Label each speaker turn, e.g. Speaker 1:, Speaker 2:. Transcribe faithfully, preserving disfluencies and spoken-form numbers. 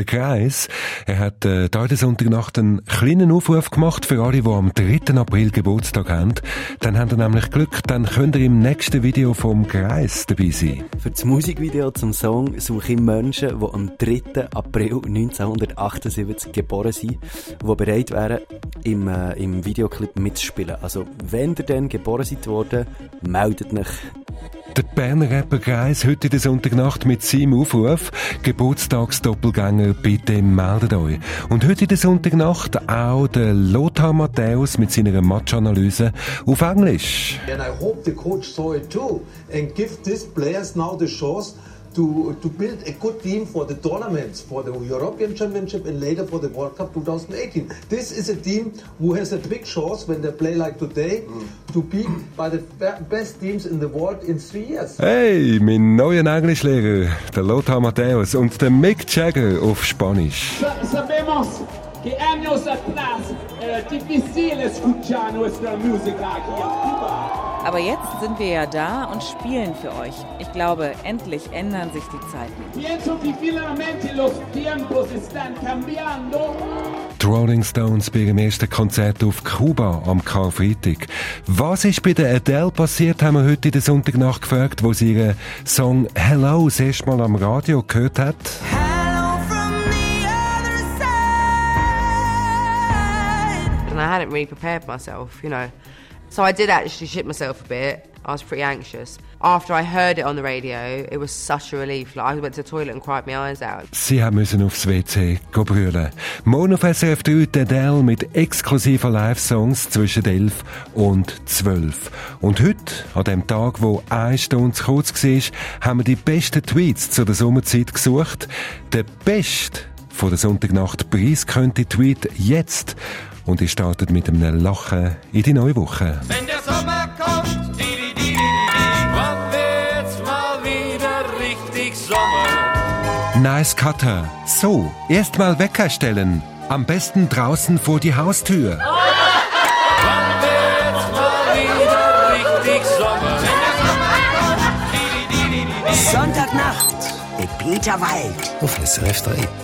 Speaker 1: der Kreis. Er hat äh, da den Sonntagnacht einen kleinen Aufruf gemacht für alle, die am dritten April Geburtstag haben. Dann habt ihr nämlich Glück, dann könnt ihr im nächsten Video vom Kreis dabei sein.
Speaker 2: Für das Musikvideo zum Song suche ich Menschen, die am dritten April neunzehnhundertachtundsiebzig geboren sind, die bereit wären, im, äh, im Videoclip mitzuspielen. Also, wenn ihr dann geboren seid worden, meldet euch.
Speaker 1: Der Berner Rapper Kreis heute in der Sonntagnacht mit seinem Aufruf. Geburtstagsdoppelgänger, bitte meldet euch. Und heute in der Sonntagnacht auch der Lothar Matthäus mit seiner Matchanalyse auf Englisch.
Speaker 3: And I hope the coach saw it too and give these players now the chance to to build a good team for the tournaments, for the European Championship and later for the World Cup twenty eighteen. This is a team who has a big chance when they play like today to be by the best teams in the world in three years.
Speaker 1: Hey, mein neuer Englischlehrer, der Lothar Matthäus und der Mick Jagger auf Spanisch.
Speaker 4: Sabemos que años atrás era difícil escuchar nuestra música aquí en Cuba.
Speaker 5: Aber jetzt sind wir ja da und spielen für euch. Ich glaube, endlich ändern sich die Zeiten.
Speaker 1: Die Rolling Stones bei ihrem ersten Konzert auf Kuba am Karfreitag. Was ist bei der Adele passiert, haben wir heute in der Sonntagnacht gefragt, wo sie ihren Song «Hello» das erste Mal am Radio gehört hat.
Speaker 6: And I hadn't really prepared myself, you know. So I did actually shit myself a bit. I was pretty anxious. After I heard it on the radio, it was such a relief. Like I went to the toilet and cried my eyes out.
Speaker 1: Sie haben müssen aufs W C brüllen. Morgen auf S R F drei die Adele mit exklusiven Live-Songs zwischen elf und zwölf. Und heute, an dem Tag, wo eine Stunde zu kurz war, haben wir die besten Tweets zu der Sommerzeit gesucht. Der beste von der Sonntagnacht preisgekrönte Tweet jetzt. Und ich startet mit einem Lachen in die neue Woche.
Speaker 7: Wenn der Sommer kommt, di, di, di, di, wann wird's mal wieder richtig Sommer?
Speaker 1: Nice Cutter. So, erstmal Wecker stellen. Am besten draußen vor die Haustür.
Speaker 7: Wann wird's mal wieder richtig Sommer? Wenn der Sommer kommt, di, di, di, di, di.
Speaker 8: Sonntagnacht mit Peter Wald
Speaker 2: Auf S R F drei.